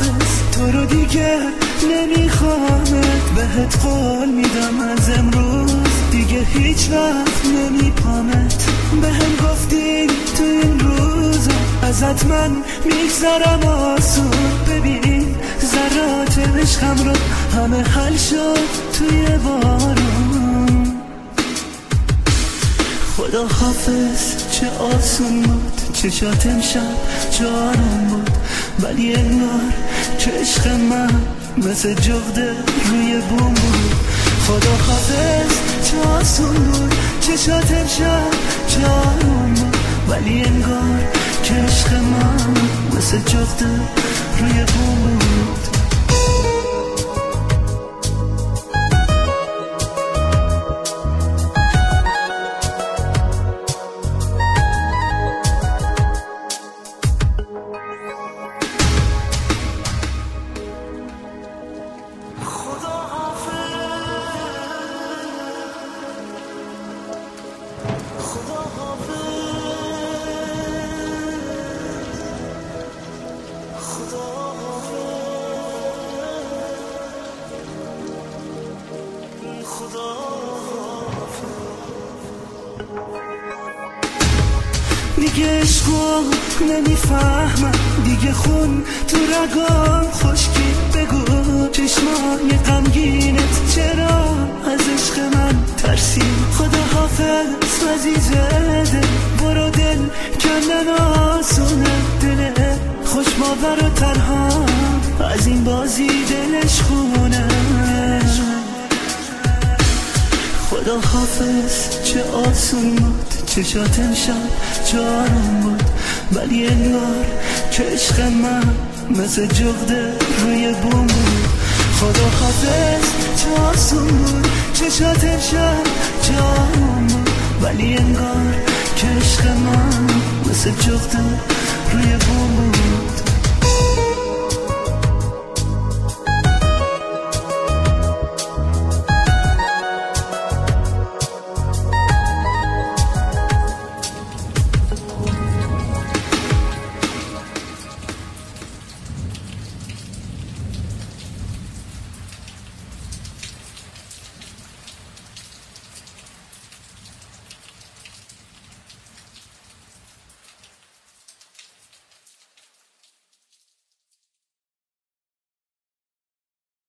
حافظ تو رو دیگه نمیخوامت، بهت قول میدم از امروز دیگه هیچ وقت نمیپامت. بهم گفتی تو این روزا ازت من میگذرم آسون، ببین ذرات عشقم رو همه حل شد توی بارون. خدا حافظ چه آسون بود، چشات امشب جارم بود، ولی انگار که عشق من مثل جغده روی بوم بود. خدا حافظ چه آسون بود، چشات امشب جارم بود، ولی انگار که عشق من مثل جغده روی بوم بود. دیگه عشقو نمیفهمم، دیگه خون تو رگام خشکی. بگو چشمای غمگینت چرا از عشق من ترسی؟ خدا حافظ عزیز دل، برو دل کندن آسونه، دل خوش باور و تنها از این بازی دلش خونه. خدا حافظ چه آسون بود، چشات امشب جارم بود، ولی انگار که عشق من مثل جغده روی بوم بود. خدا حافظ چه آسون بود، چشات امشب جارم بود، ولی انگار که عشق من مثل جغده روی بوم بود.